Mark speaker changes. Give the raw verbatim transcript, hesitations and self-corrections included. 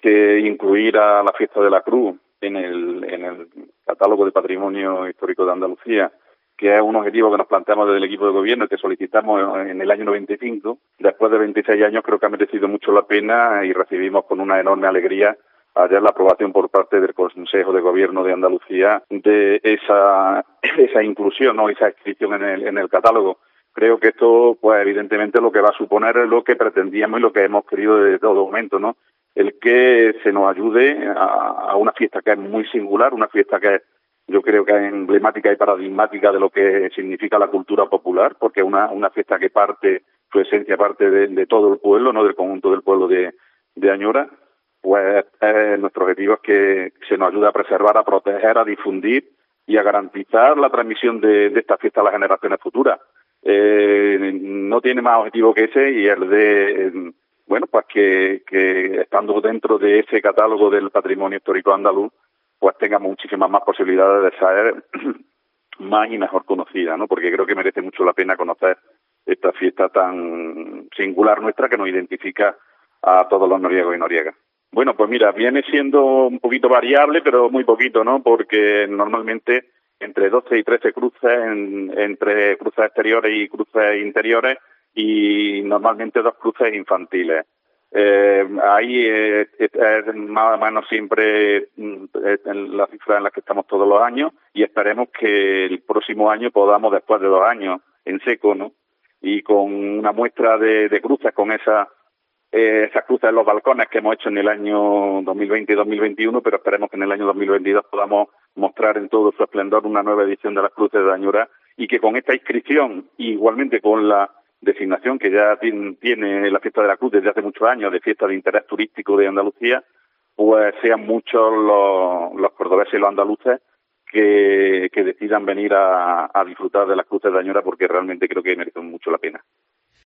Speaker 1: que incluir a la Fiesta de la Cruz en el, en el catálogo de Patrimonio Histórico de Andalucía, que es un objetivo que nos planteamos desde el equipo de gobierno y que solicitamos en el año noventa y cinco. Después de veintiséis años creo que ha merecido mucho la pena y recibimos con una enorme alegría ayer la aprobación por parte del Consejo de Gobierno de Andalucía de esa esa inclusión, ¿no? Esa inscripción en el, en el catálogo. Creo que esto, pues evidentemente lo que va a suponer es lo que pretendíamos y lo que hemos querido desde todo momento, ¿no? El que se nos ayude a, a una fiesta que es muy singular, una fiesta que es, yo creo que es emblemática y paradigmática de lo que significa la cultura popular, porque es una, una fiesta que parte, su esencia parte de, de todo el pueblo, no del conjunto del pueblo de, de Añora. Pues eh, nuestro objetivo es que se nos ayude a preservar, a proteger, a difundir y a garantizar la transmisión de, de esta fiesta a las generaciones futuras. Eh, no tiene más objetivo que ese y el de, eh, bueno, pues que, que estando dentro de ese catálogo del patrimonio histórico andaluz, pues tenga muchísimas más posibilidades de ser más y mejor conocida, ¿no? Porque creo que merece mucho la pena conocer esta fiesta tan singular nuestra que nos identifica a todos los noriegos y noriegas. Bueno, pues mira, viene siendo un poquito variable, pero muy poquito, ¿no? Porque normalmente entre doce y trece cruces, en, entre cruces exteriores y cruces interiores, y normalmente dos cruces infantiles. Eh, ahí eh, es, es más o menos siempre eh, en la cifra en la que estamos todos los años, y esperemos que el próximo año podamos, después de dos años en seco, ¿no? Y con una muestra de, de cruces, con esa Eh, esas cruces en los balcones que hemos hecho en el año dos mil veinte y dos mil veintiuno, pero esperemos que en el año dos mil veintidós podamos mostrar en todo su esplendor una nueva edición de las cruces de Añora, y que con esta inscripción, igualmente con la designación que ya tiene la Fiesta de la Cruz desde hace muchos años de fiesta de interés turístico de Andalucía, pues sean muchos los, los cordobeses y los andaluces que, que decidan venir a, a disfrutar de las cruces de Añora, porque realmente creo que merecen mucho la pena.